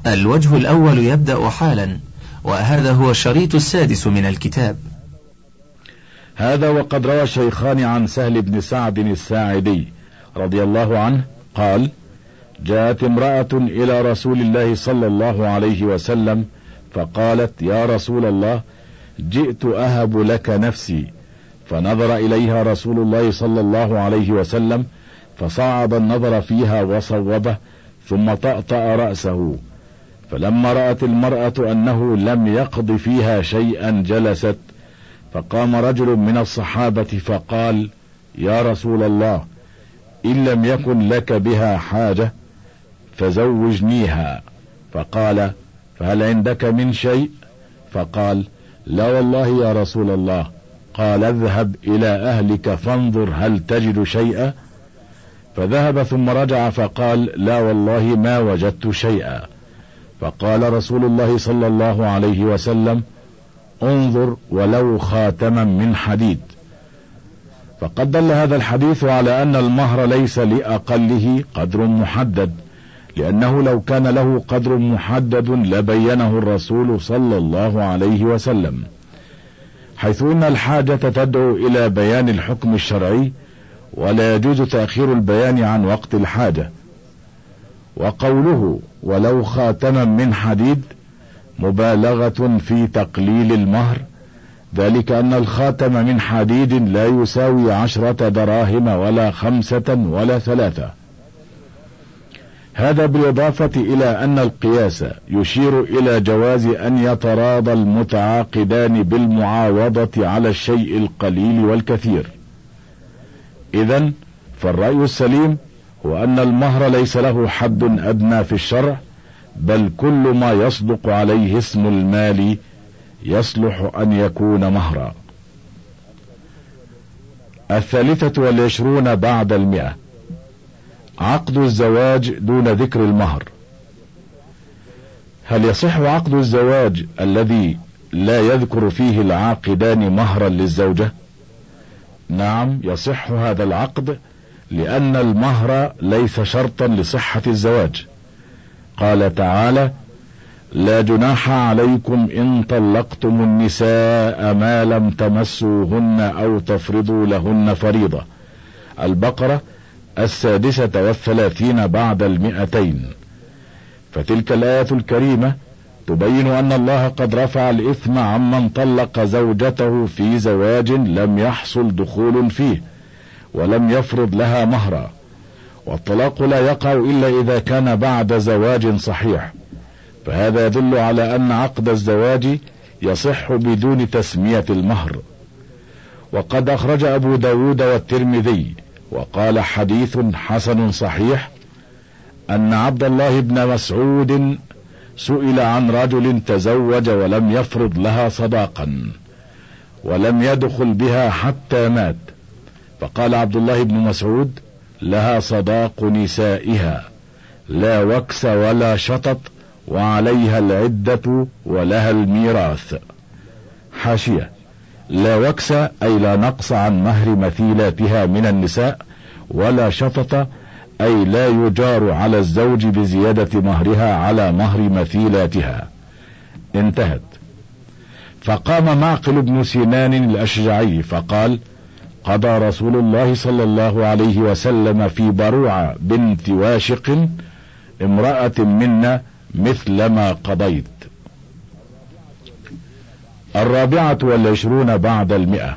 الوجه الأول يبدأ حالا، وهذا هو الشريط السادس من الكتاب. هذا وقد روى الشيخان عن سهل بن سعد الساعدي رضي الله عنه قال: جاءت امرأة إلى رسول الله صلى الله عليه وسلم فقالت: يا رسول الله، جئت أهب لك نفسي. فنظر إليها رسول الله صلى الله عليه وسلم فصعد النظر فيها وصوبه، ثم طأطأ رأسه. فلما رأت المرأة أنه لم يقض فيها شيئا جلست، فقام رجل من الصحابة فقال: يا رسول الله، إن لم يكن لك بها حاجة فزوجنيها. فقال: فهل عندك من شيء؟ فقال: لا والله يا رسول الله. قال: اذهب إلى أهلك فانظر هل تجد شيئا. فذهب ثم رجع فقال: لا والله ما وجدت شيئا. فقال رسول الله صلى الله عليه وسلم: انظر ولو خاتما من حديد. فقد دل هذا الحديث على أن المهر ليس لأقله قدر محدد، لأنه لو كان له قدر محدد لبينه الرسول صلى الله عليه وسلم، حيث أن الحاجة تدعو إلى بيان الحكم الشرعي، ولا يجوز تأخير البيان عن وقت الحاجة. وقوله ولو خاتما من حديد مبالغة في تقليل المهر، ذلك أن الخاتم من حديد لا يساوي 10 دراهم ولا 5 ولا 3. هذا بالإضافة إلى أن القياس يشير إلى جواز أن يتراضى المتعاقدان بالمعاوضة على الشيء القليل والكثير. إذن فالرأي السليم هو أن المهر ليس له حد أدنى في الشرع، بل كل ما يصدق عليه اسم المال يصلح أن يكون مهرا. 23 بعد 100: عقد الزواج دون ذكر المهر. هل يصح عقد الزواج الذي لا يذكر فيه العاقدان مهرا للزوجة؟ نعم، يصح هذا العقد، لأن المهر ليس شرطا لصحة الزواج. قال تعالى: لا جناح عليكم إن طلقتم النساء ما لم تمسوهن أو تفرضوا لهن فريضة. البقرة 36 بعد 200. فتلك الآية الكريمة تبين أن الله قد رفع الإثم عمن طلق زوجته في زواج لم يحصل دخول فيه ولم يفرض لها مهرا، والطلاق لا يقع إلا إذا كان بعد زواج صحيح، فهذا يدل على أن عقد الزواج يصح بدون تسمية المهر. وقد أخرج أبو داود والترمذي وقال حديث حسن صحيح أن عبد الله بن مسعود سئل عن رجل تزوج ولم يفرض لها صداقا ولم يدخل بها حتى مات، فقال عبد الله بن مسعود: لها صداق نسائها، لا وكس ولا شطط، وعليها العدة ولها الميراث. حاشية: لا وكس أي لا نقص عن مهر مثيلاتها من النساء، ولا شطط أي لا يجار على الزوج بزيادة مهرها على مهر مثيلاتها. انتهت. فقام معقل بن سنان الأشجعي فقال: قضى رسول الله صلى الله عليه وسلم في بروعة بنت واشق امرأة منا مثل ما قضيت. 24 بعد 100: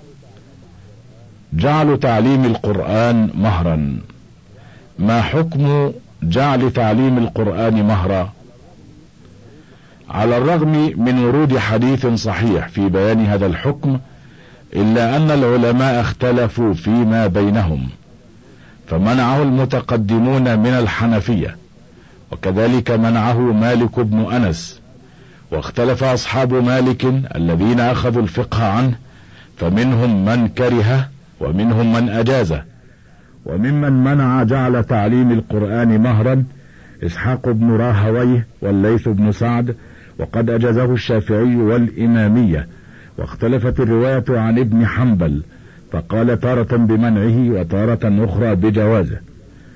جعل تعليم القرآن مهرا. ما حكم جعل تعليم القرآن مهرا؟ على الرغم من ورود حديث صحيح في بيان هذا الحكم، إلا أن العلماء اختلفوا فيما بينهم، فمنعه المتقدمون من الحنفية، وكذلك منعه مالك بن أنس، واختلف أصحاب مالك الذين أخذوا الفقه عنه، فمنهم من كرهه ومنهم من أجازه. وممن منع جعل تعليم القرآن مهرا إسحاق بن راهويه والليث بن سعد، وقد أجازه الشافعي والإمامية، واختلفت الرواية عن ابن حنبل، فقال تارة بمنعه وتارة أخرى بجوازه.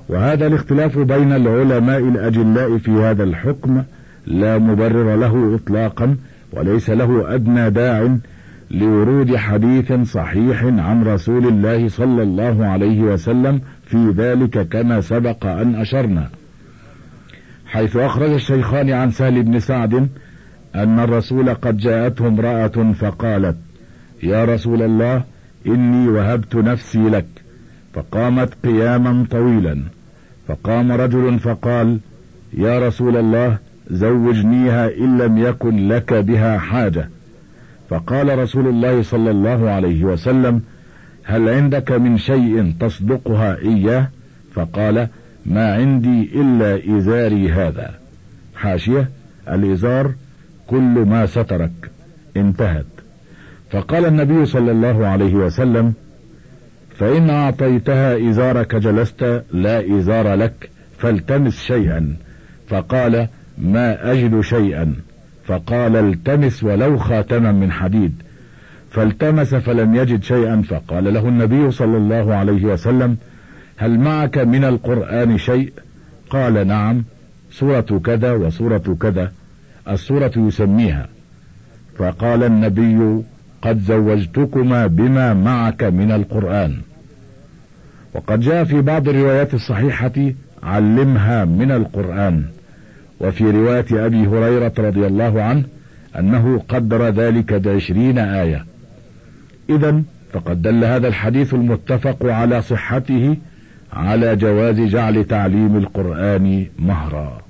وهذا الاختلاف بين العلماء الأجلاء في هذا الحكم لا مبرر له إطلاقا، وليس له أدنى داع لورود حديث صحيح عن رسول الله صلى الله عليه وسلم في ذلك، كما سبق أن أشرنا، حيث أخرج الشيخان عن سهل بن سعد أن الرسول قد جاءته امرأة فقالت: يا رسول الله، إني وهبت نفسي لك. فقامت قياما طويلا، فقام رجل فقال: يا رسول الله، زوجنيها إن لم يكن لك بها حاجة. فقال رسول الله صلى الله عليه وسلم: هل عندك من شيء تصدقها إياه؟ فقال: ما عندي إلا إزاري هذا. حاشية: الإزار كل ما سترك. انتهت. فقال النبي صلى الله عليه وسلم: فإن أعطيتها إزارك جلست لا إزار لك، فالتمس شيئا. فقال: ما أجد شيئا. فقال: التمس ولو خاتما من حديد. فالتمس فلم يجد شيئا، فقال له النبي صلى الله عليه وسلم: هل معك من القرآن شيء؟ قال: نعم، سورة كذا وسورة كذا، السورة يسميها. فقال النبي: قد زوجتكما بما معك من القرآن. وقد جاء في بعض الروايات الصحيحة: علمها من القرآن. وفي رواية أبي هريرة رضي الله عنه أنه قدر ذلك ب20 آية. إذن فقد دل هذا الحديث المتفق على صحته على جواز جعل تعليم القرآن مهرا.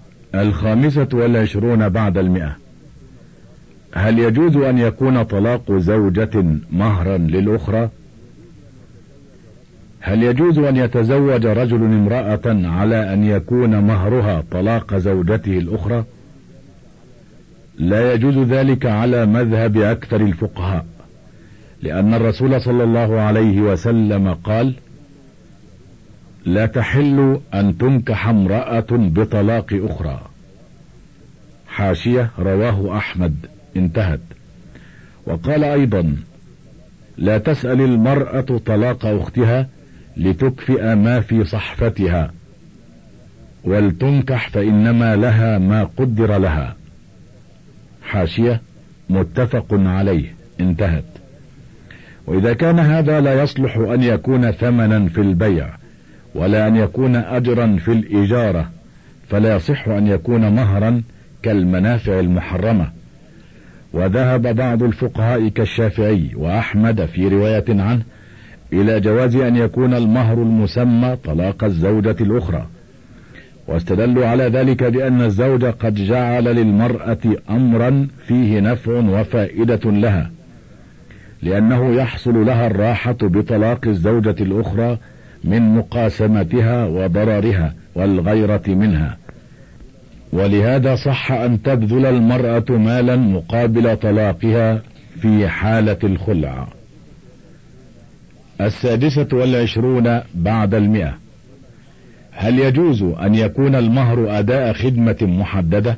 25 بعد 100. هل يجوز أن يكون طلاق زوجة مهرا للأخرى؟ هل يجوز أن يتزوج رجل امرأة على أن يكون مهرها طلاق زوجته الأخرى؟ لا يجوز ذلك على مذهب أكثر الفقهاء، لأن الرسول صلى الله عليه وسلم قال: لا تحل أن تنكح امرأة بطلاق أخرى. حاشية: رواه أحمد. انتهت. وقال أيضا: لا تسأل المرأة طلاق أختها لتكفئ ما في صحفتها، ولتنكح فإنما لها ما قدر لها. حاشية: متفق عليه. انتهت. وإذا كان هذا لا يصلح أن يكون ثمنا في البيع ولا أن يكون أجرا في الإجارة، فلا يصح أن يكون مهرا كالمنافع المحرمة. وذهب بعض الفقهاء كالشافعي وأحمد في رواية عنه إلى جواز أن يكون المهر المسمى طلاق الزوجة الأخرى، واستدلوا على ذلك بأن الزوج قد جعل للمرأة أمرا فيه نفع وفائدة لها، لأنه يحصل لها الراحة بطلاق الزوجة الأخرى من مقاسمتها وضررها والغيرة منها، ولهذا صح أن تبذل المرأة مالا مقابل طلاقها في حالة الخلع. 26 بعد 100. هل يجوز أن يكون المهر أداء خدمة محددة؟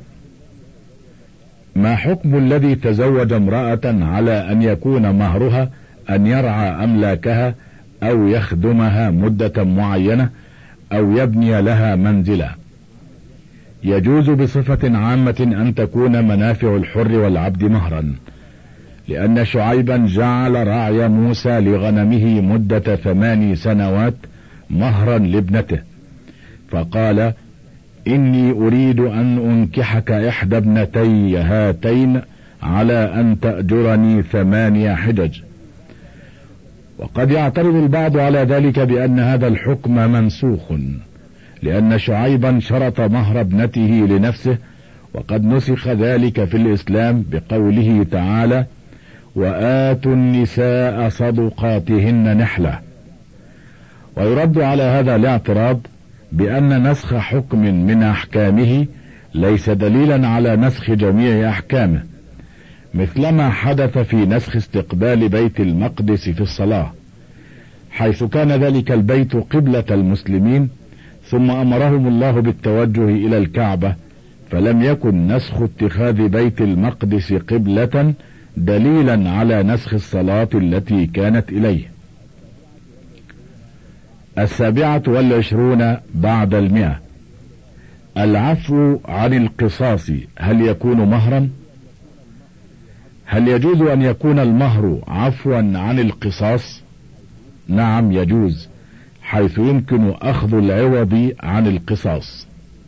ما حكم الذي تزوج امرأة على أن يكون مهرها أن يرعى أملاكها أو يخدمها مدة معينة أو يبني لها منزلا؟ يجوز بصفة عامة أن تكون منافع الحر والعبد مهرا، لأن شعيبا جعل رعي موسى لغنمه مدة 8 سنوات مهرا لابنته، فقال: إني أريد أن أنكحك إحدى ابنتي هاتين على أن تأجرني 8 حجج. وقد يعترض البعض على ذلك بأن هذا الحكم منسوخ، لأن شعيبا شرط مهر ابنته لنفسه، وقد نسخ ذلك في الإسلام بقوله تعالى: وآتوا النساء صدقاتهن نحلة. ويرد على هذا الاعتراض بأن نسخ حكم من أحكامه ليس دليلا على نسخ جميع أحكامه، مثلما حدث في نسخ استقبال بيت المقدس في الصلاة، حيث كان ذلك البيت قبلة المسلمين، ثم أمرهم الله بالتوجه إلى الكعبة، فلم يكن نسخ اتخاذ بيت المقدس قبلة دليلا على نسخ الصلاة التي كانت إليه. 27 بعد 100. العفو عن القصاص هل يكون مهرا؟ هل يجوز أن يكون المهر عفوا عن القصاص؟ نعم يجوز، حيث يمكن أخذ العوض عن القصاص.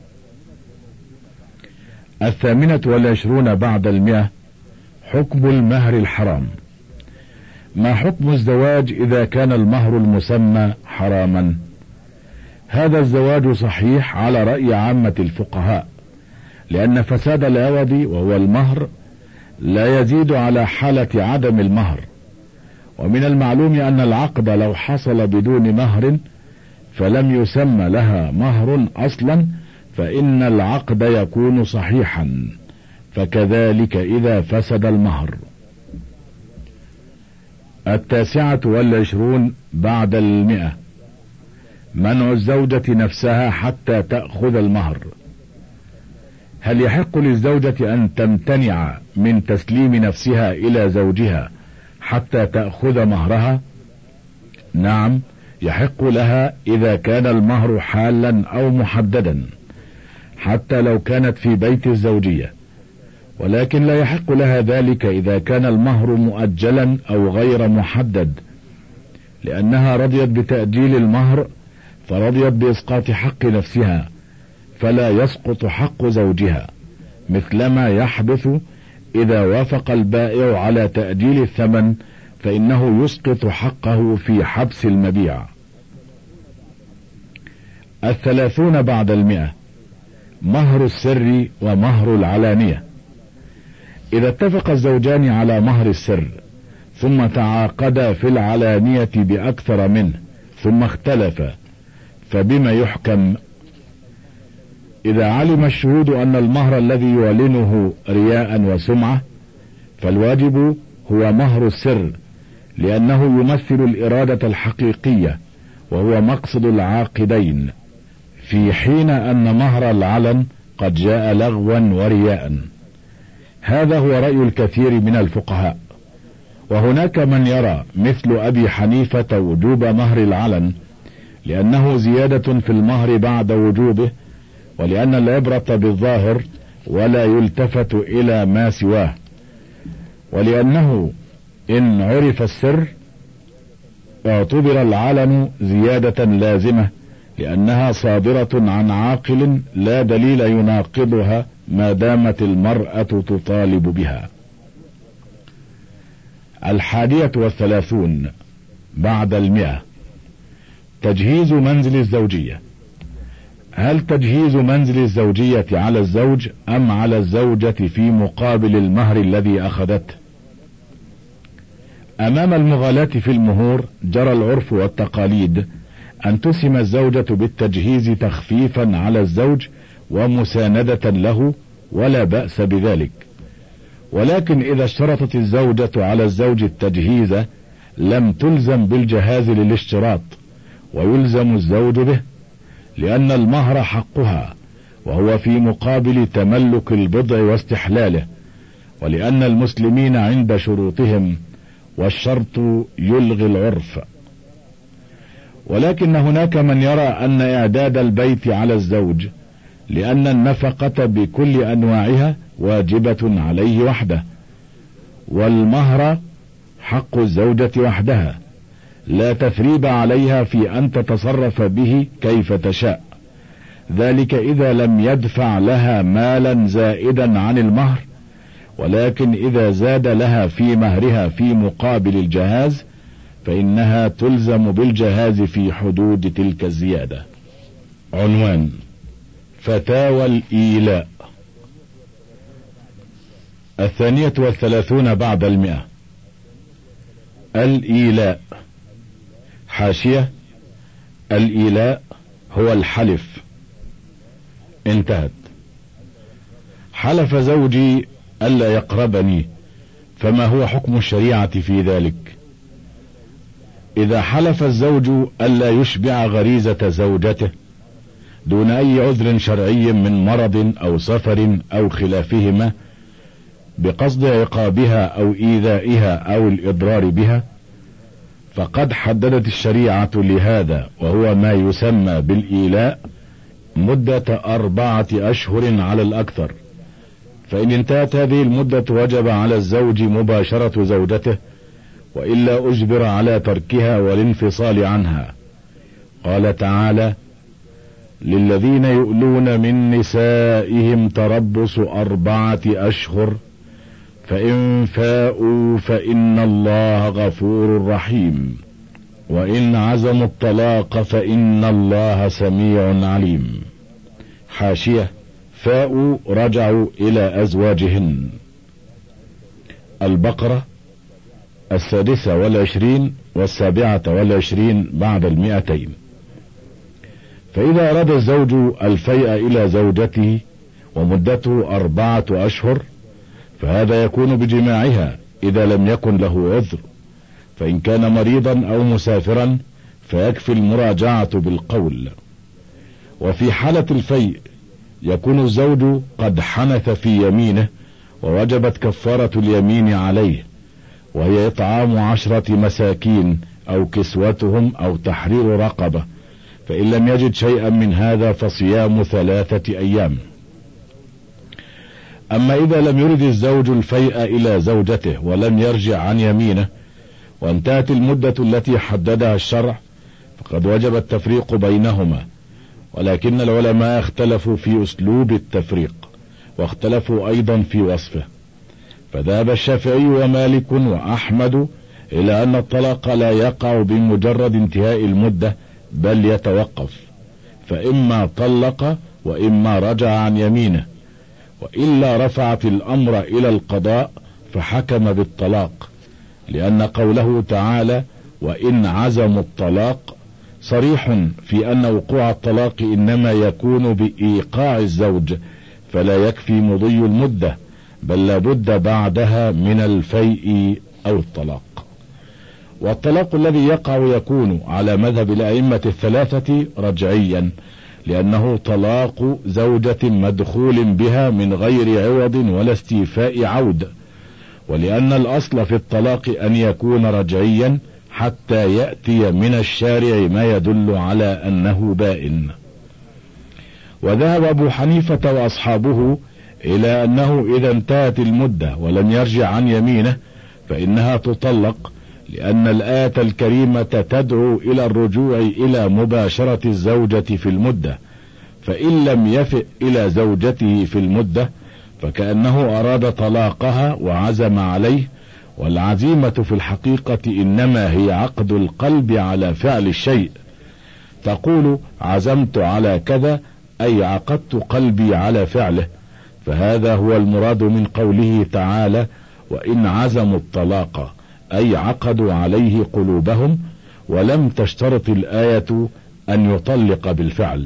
28 بعد 100. حكم المهر الحرام. ما حكم الزواج إذا كان المهر المسمى حراما؟ هذا الزواج صحيح على رأي عامة الفقهاء، لأن فساد العوض وهو المهر لا يزيد على حالة عدم المهر، ومن المعلوم أن العقد لو حصل بدون مهر فلم يسمى لها مهر أصلا فإن العقد يكون صحيحا، فكذلك إذا فسد المهر. 29 بعد 100. منع الزوجة نفسها حتى تأخذ المهر. هل يحق للزوجة أن تمتنع من تسليم نفسها إلى زوجها حتى تأخذ مهرها؟ نعم، يحق لها إذا كان المهر حالا أو محددا، حتى لو كانت في بيت الزوجية، ولكن لا يحق لها ذلك إذا كان المهر مؤجلا أو غير محدد، لأنها رضيت بتأجيل المهر فرضيت بإسقاط حق نفسها، فلا يسقط حق زوجها، مثلما يحدث إذا وافق البائع على تأجيل الثمن فإنه يسقط حقه في حبس المبيع. 30 بعد 100. مهر السر ومهر العلانية. إذا اتفق الزوجان على مهر السر ثم تعاقدا في العلانية بأكثر منه ثم اختلفا، فبما يحكم؟ إذا علم الشهود أن المهر الذي يعلنه رياء وسمعة فالواجب هو مهر السر، لأنه يمثل الإرادة الحقيقية وهو مقصد العاقدين، في حين أن مهر العلن قد جاء لغوا ورياء. هذا هو رأي الكثير من الفقهاء، وهناك من يرى مثل أبي حنيفة وجوب مهر العلن، لأنه زيادة في المهر بعد وجوبه، ولأن العبرة بالظاهر ولا يلتفت إلى ما سواه، ولأنه إن عرف السر اعتبر العلن زيادة لازمة، لأنها صادرة عن عاقل لا دليل يناقضها ما دامت المرأة تطالب بها. 31 بعد 100. تجهيز منزل الزوجية. هل تجهيز منزل الزوجية على الزوج أم على الزوجة في مقابل المهر الذي أخذته؟ أمام المغالاة في المهور جرى العرف والتقاليد أن تسهم الزوجة بالتجهيز تخفيفا على الزوج ومساندة له، ولا بأس بذلك، ولكن إذا اشترطت الزوجة على الزوج التجهيز لم تلزم بالجهاز للاشتراط، ويلزم الزوج به، لأن المهر حقها وهو في مقابل تملك البضع واستحلاله، ولأن المسلمين عند شروطهم والشرط يلغي العرف. ولكن هناك من يرى أن إعداد البيت على الزوج، لأن النفقة بكل أنواعها واجبة عليه وحده، والمهر حق الزوجة وحدها، لا تثريب عليها في أن تتصرف به كيف تشاء، ذلك إذا لم يدفع لها مالا زائدا عن المهر، ولكن إذا زاد لها في مهرها في مقابل الجهاز فإنها تلزم بالجهاز في حدود تلك الزيادة. عنوان: فتاوى الإيلاء. 32 بعد 100. الإيلاء. حاشية: الإيلاء هو الحلف. انتهت. حلف زوجي ألا يقربني، فما هو حكم الشريعة في ذلك؟ إذا حلف الزوج ألا يشبع غريزة زوجته دون أي عذر شرعي من مرض أو سفر أو خلافهما بقصد عقابها أو إيذائها أو الإضرار بها، فقد حددت الشريعة لهذا، وهو ما يسمى بالإيلاء، مدة 4 أشهر على الأكثر. فإن انتهت هذه المدة وجب على الزوج مباشرة زوجته، وإلا أجبر على تركها والانفصال عنها. قال تعالى: للذين يؤلون من نسائهم تربص 4 أشهر فإن فاءوا فإن الله غفور رحيم، وإن عزموا الطلاق فإن الله سميع عليم. حاشية: فاءوا رجعوا إلى أزواجهن. البقرة 26 و27 بعد 200. فإذا أراد الزوج الفيء إلى زوجته ومدته 4 أشهر، فهذا يكون بجماعها إذا لم يكن له عذر، فإن كان مريضا أو مسافرا فيكفي المراجعة بالقول. وفي حالة الفيء يكون الزوج قد حنث في يمينه ووجبت كفارة اليمين عليه، وهي إطعام 10 مساكين أو كسوتهم أو تحرير رقبة، فإن لم يجد شيئا من هذا فصيام 3 أيام. أما إذا لم يرد الزوج الفيء إلى زوجته ولم يرجع عن يمينه وانتهت المدة التي حددها الشرع، فقد وجب التفريق بينهما، ولكن العلماء اختلفوا في أسلوب التفريق، واختلفوا أيضا في وصفه. فذهب الشافعي ومالك وأحمد إلى أن الطلاق لا يقع بمجرد انتهاء المدة، بل يتوقف، فإما طلق وإما رجع عن يمينه، وإلا رفعت الأمر إلى القضاء فحكم بالطلاق، لأن قوله تعالى: وإن عزموا الطلاق صريح في أن وقوع الطلاق إنما يكون بإيقاع الزوج، فلا يكفي مضي المدة، بل لابد بعدها من الفيء أو الطلاق. والطلاق الذي يقع يكون على مذهب الأئمة 3 رجعيا، لأنه طلاق زوجة مدخول بها من غير عوض ولا استيفاء عود، ولأن الأصل في الطلاق أن يكون رجعيا حتى يأتي من الشارع ما يدل على أنه بائن. وذهب أبو حنيفة وأصحابه إلى أنه إذا انتهت المدة ولم يرجع عن يمينه فإنها تطلق، لأن الآية الكريمة تدعو إلى الرجوع إلى مباشرة الزوجة في المدة، فإن لم يفئ إلى زوجته في المدة فكأنه أراد طلاقها وعزم عليه، والعزيمة في الحقيقة إنما هي عقد القلب على فعل الشيء. تقول عزمت على كذا، أي عقدت قلبي على فعله، فهذا هو المراد من قوله تعالى: وإن عزموا الطلاق، أي عقدوا عليه قلوبهم، ولم تشترط الآية أن يطلق بالفعل.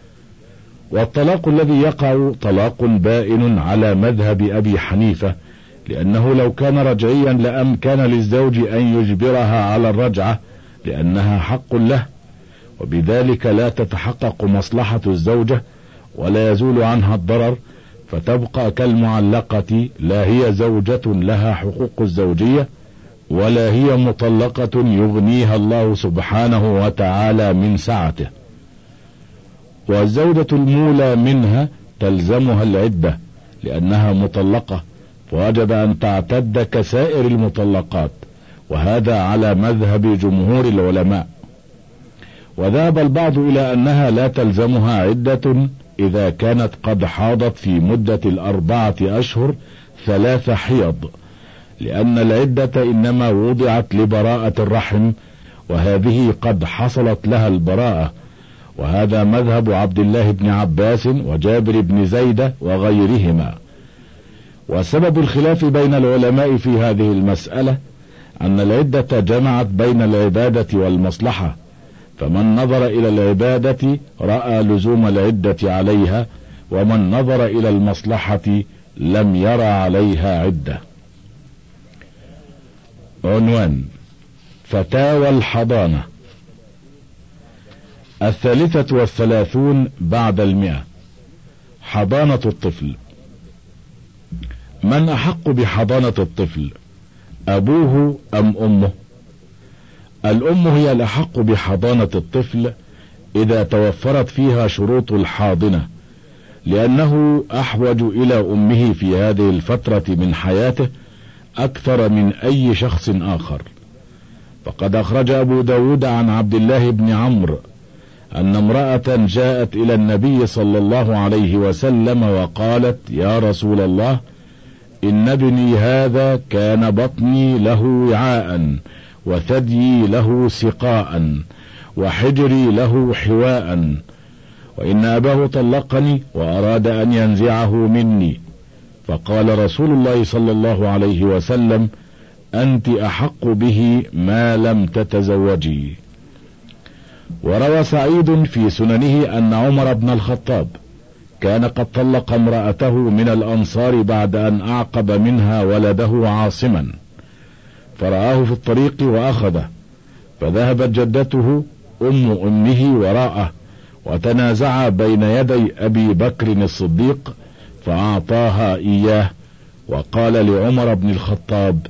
والطلاق الذي يقع طلاق بائن على مذهب أبي حنيفة، لأنه لو كان رجعيا لأمكن للزوج أن يجبرها على الرجعة، لأنها حق له، وبذلك لا تتحقق مصلحة الزوجة ولا يزول عنها الضرر، فتبقى كالمعلقة، لا هي زوجة لها حقوق الزوجية ولا هي مطلقة يغنيها الله سبحانه وتعالى من سعته. والزوجة المولى منها تلزمها العدة لأنها مطلقة، فوجب أن تعتد كسائر المطلقات، وهذا على مذهب جمهور العلماء. وذهب البعض إلى أنها لا تلزمها عدة إذا كانت قد حاضت في مدة 4 أشهر 3 حيض، لأن العدة إنما وضعت لبراءة الرحم، وهذه قد حصلت لها البراءة، وهذا مذهب عبد الله بن عباس وجابر بن زيد وغيرهما. وسبب الخلاف بين العلماء في هذه المسألة أن العدة جمعت بين العبادة والمصلحة، فمن نظر إلى العبادة رأى لزوم العدة عليها، ومن نظر إلى المصلحة لم يرى عليها عدة. عنوان: فتاوى الحضانة. 33 بعد 100. حضانة الطفل. من أحق بحضانة الطفل، أبوه أم أمه؟ الأم هي الأحق بحضانة الطفل إذا توفرت فيها شروط الحاضنة، لأنه أحوج إلى أمه في هذه الفترة من حياته أكثر من أي شخص آخر. فقد أخرج أبو داود عن عبد الله بن عمرو أن امرأة جاءت إلى النبي صلى الله عليه وسلم وقالت: يا رسول الله، إن ابني هذا كان بطني له وعاء، وثديي له سقاء، وحجري له حواء، وإن أباه طلقني وأراد أن ينزعه مني. فقال رسول الله صلى الله عليه وسلم: أنت أحق به ما لم تتزوجي. وروى سعيد في سننه أن عمر بن الخطاب كان قد طلق امرأته من الأنصار بعد أن أعقب منها ولده عاصما، فرآه في الطريق وأخذه، فذهبت جدته أمه وراءه، وتنازعا بين يدي أبي بكر الصديق، فأعطاها إياه، وقال لعمر بن الخطاب: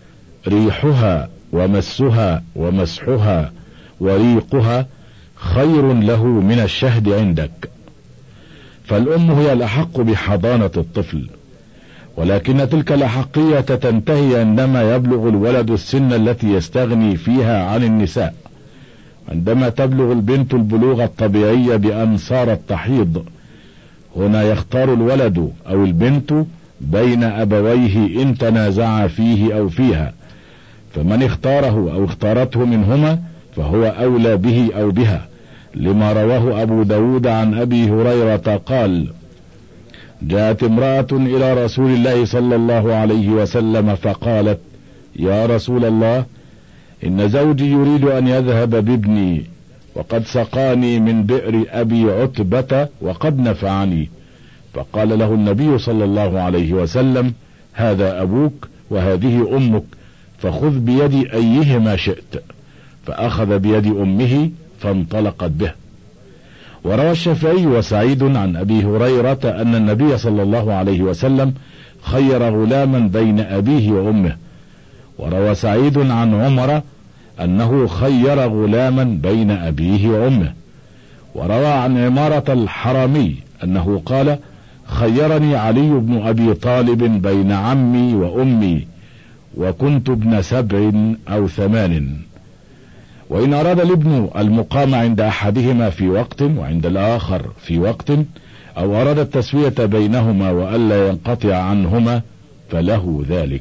ريحها ومسها ومسحها وريقها خير له من الشهد عندك. فالأم هي الأحق بحضانة الطفل، ولكن تلك الأحقية تنتهي عندما يبلغ الولد السن التي يستغني فيها عن النساء. عندما تبلغ البنت البلوغ الطبيعي بأن صارت تحيض، هنا يختار الولد أو البنت بين أبويه إن تنازعا فيه أو فيها، فمن اختاره أو اختارته منهما فهو أولى به أو بها، لما رواه أبو داود عن أبي هريرة قال: جاءت امرأة إلى رسول الله صلى الله عليه وسلم فقالت: يا رسول الله، إن زوجي يريد أن يذهب بابني، وقد سقاني من بئر أبي عتبة وقد نفعني. فقال له النبي صلى الله عليه وسلم: هذا أبوك وهذه أمك، فخذ بيد أيهما شئت. فأخذ بيد أمه فانطلقت به. وروى الشافعي وسعيد عن أبي هريرة أن النبي صلى الله عليه وسلم خير غلاما بين أبيه وأمه. وروى سعيد عن عمر أنه خير غلاما بين أبيه وأمه. وروى عن عمارة الحرامي أنه قال: خيرني علي بن أبي طالب بين عمي وأمي، وكنت ابن 7 أو 8. وإن أراد الابن المقام عند أحدهما في وقت وعند الآخر في وقت، أو أراد التسوية بينهما وألا ينقطع عنهما، فله ذلك.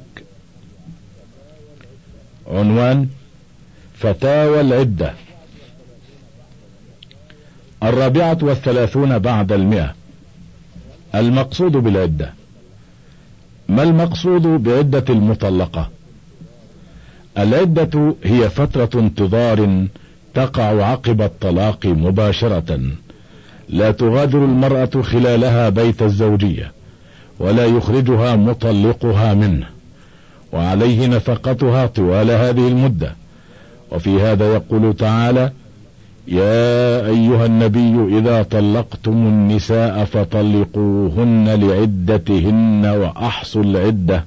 عنوان: فتاوى العدة. 34 بعد 100. المقصود بالعدة. ما المقصود بعدة المطلقة؟ العدة هي فترة انتظار تقع عقب الطلاق مباشرة، لا تغادر المرأة خلالها بيت الزوجية، ولا يخرجها مطلقها منه، وعليه نفقتها طوال هذه المدة. وفي هذا يقول تعالى: يا أيها النبي إذا طلقتم النساء فطلقوهن لعدتهن وأحصوا العدة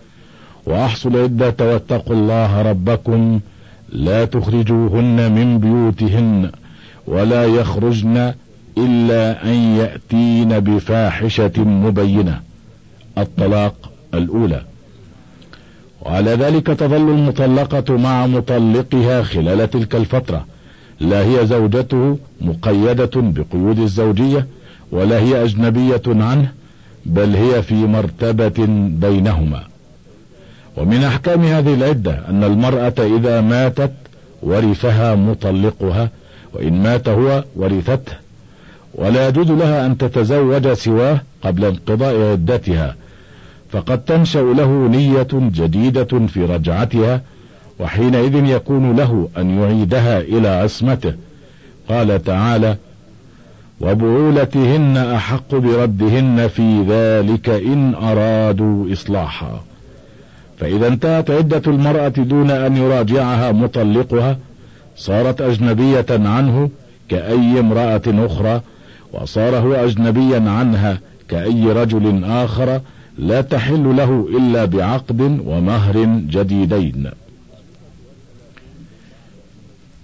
واتقوا الله ربكم لا تخرجوهن من بيوتهن ولا يخرجن إلا أن يأتين بفاحشة مبينة. الطلاق الأولى. وعلى ذلك تظل المطلقة مع مطلقها خلال تلك الفترة، لا هي زوجته مقيدة بقيود الزوجية، ولا هي أجنبية عنه، بل هي في مرتبة بينهما. ومن أحكام هذه العدة أن المرأة إذا ماتت ورثها مطلقها، وإن مات هو ورثته، ولا يجوز لها أن تتزوج سواه قبل انقضاء عدتها، فقد تنشأ له نية جديدة في رجعتها، وحينئذ يكون له أن يعيدها إلى عصمته. قال تعالى: وبعولتهن أحق بردهن في ذلك إن أرادوا إصلاحا. فإذا انتهت عدة المرأة دون أن يراجعها مطلقها، صارت أجنبية عنه كأي امرأة أخرى، وصار هو أجنبيا عنها كأي رجل آخر، لا تحل له إلا بعقد ومهر جديدين.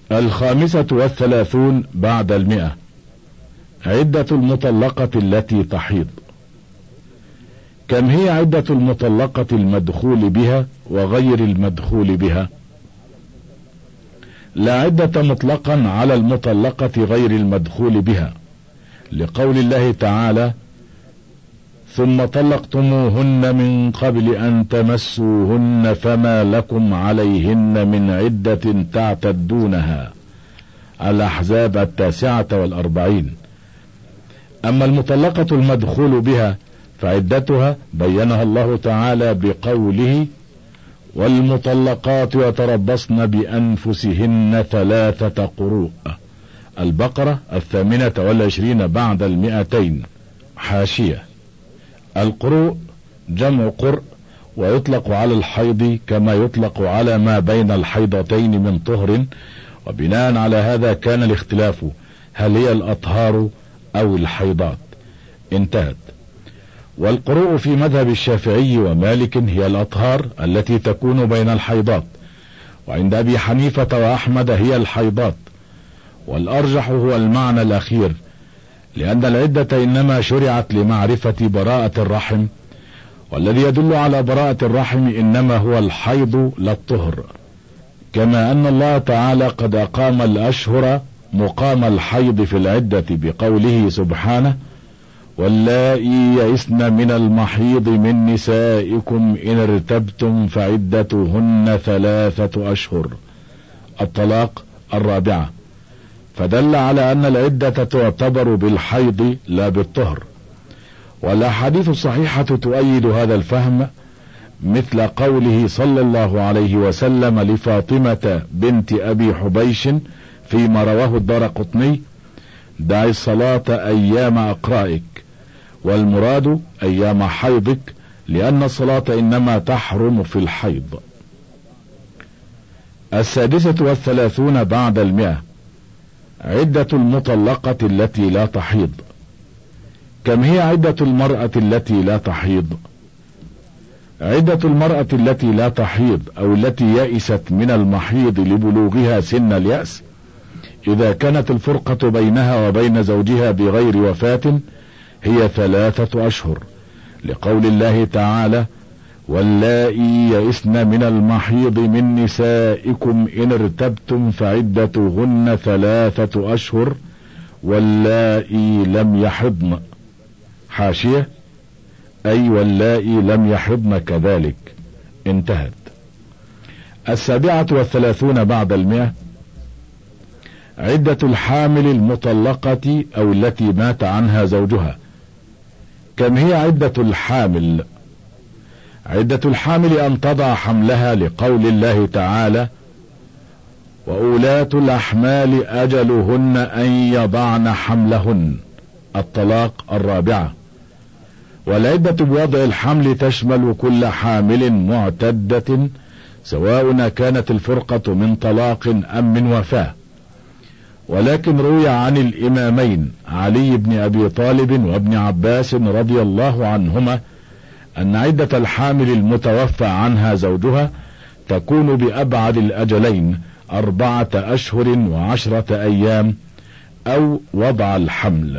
35 بعد 100. عدة المطلقة التي تحيض. كم هي عدة المطلقة المدخول بها وغير المدخول بها؟ لا عدة مطلقا على المطلقة غير المدخول بها، لقول الله تعالى: ثم طلقتموهن من قبل أن تمسوهن فما لكم عليهن من عدة تعتدونها. الأحزاب 49. أما المطلقة المدخول بها فعدتها بينها الله تعالى بقوله: والمطلقات يتربصن بأنفسهن 3 قروء. البقرة 28 بعد 200. حاشية: القروء جمع قرء، ويطلق على الحيض كما يطلق على ما بين الحيضتين من طهر، وبناء على هذا كان الاختلاف هل هي الأطهار أو الحيضات. انتهت. والقروء في مذهب الشافعي ومالك هي الأطهار التي تكون بين الحيضات، وعند أبي حنيفة وأحمد هي الحيضات، والأرجح هو المعنى الأخير، لأن العدة إنما شرعت لمعرفة براءة الرحم، والذي يدل على براءة الرحم إنما هو الحيض لا الطهر، كما أن الله تعالى قد أقام الأشهر مقام الحيض في العدة بقوله سبحانه: واللائي يئسن من المحيض من نسائكم إن ارتبتم فعدتهن 3 أشهر. الطلاق 4. فدل على أن العدة تعتبر بالحيض لا بالطهر، والأحاديث الصحيحة تؤيد هذا الفهم، مثل قوله صلى الله عليه وسلم لفاطمة بنت أبي حبيش فيما رواه الدارقطني: دعي الصلاة أيام أقرائك، والمراد أيام حيضك، لأن الصلاة إنما تحرم في الحيض. 36 بعد 100. عدة المطلقة التي لا تحيض. كم هي عدة المرأة التي لا تحيض؟ عدة المرأة التي لا تحيض أو التي يئست من المحيض لبلوغها سن اليأس، إذا كانت الفرقة بينها وبين زوجها بغير وفاة، هي 3 أشهر، لقول الله تعالى: واللائي يئسن من المحيض من نسائكم إن ارتبتم فعدتهن 3 أشهر واللائي لم يحضن. حاشية: أي واللائي لم يحضن كذلك. انتهت. 37 بعد 100. عدة الحامل المطلقة أو التي مات عنها زوجها. كم هي عدة الحامل؟ عدة الحامل أن تضع حملها، لقول الله تعالى: وأولاة الأحمال أجلهن أن يضعن حملهن. الطلاق 4. والعدة بوضع الحمل تشمل كل حامل معتدة، سواء كانت الفرقة من طلاق أم من وفاة. ولكن روي عن الإمامين علي بن أبي طالب وابن عباس رضي الله عنهما أن عدة الحامل المتوفى عنها زوجها تكون بأبعد الأجلين 4 أشهر و10 أيام، أو وضع الحمل،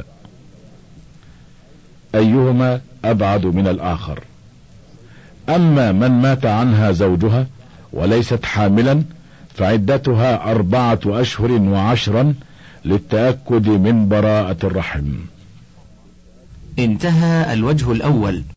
أيهما أبعد من الآخر. أما من مات عنها زوجها وليست حاملا فعدتها 4 أشهر و10 للتأكد من براءة الرحم. انتهى الوجه الأول.